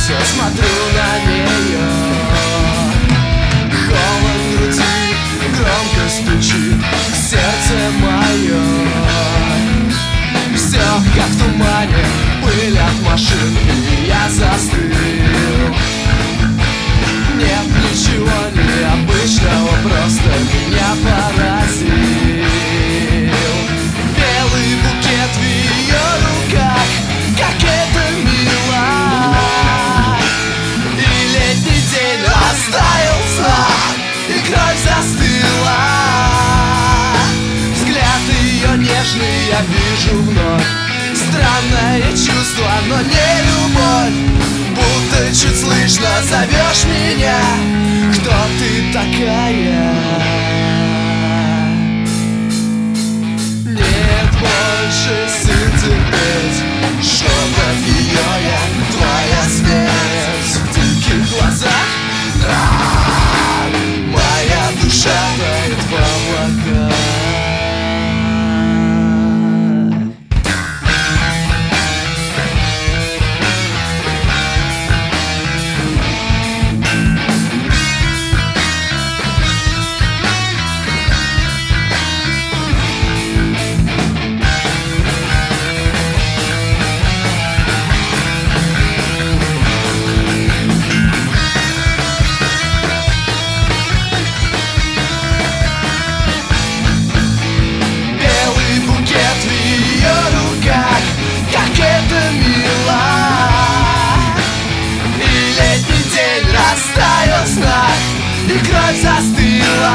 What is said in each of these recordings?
все смотрю на нее. Холод в груди громко стучит сердце мое. Все как в тумане, пыль от машин, и я застыл. Нет ничего необычного, просто меня поразил белый букет в ее руках, как это мило. И летний день растаял в снах, и кровь застыла. Взгляд ее нежный я вижу вновь. Странное чувство, но не любовь. Будто чуть слышно зовешь меня. Кто ты такая? Нет больше сил терпеть шепот ее я, твоя смерть. В диких глазах моя душа тает в облаках. Растаял в снах, и кровь застыла.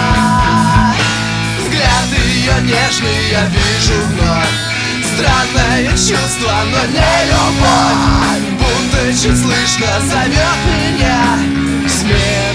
Взгляд ее нежный я вижу вновь. Странное чувство, но не любовь. Будто чуть слышно зовет меня. Смерть.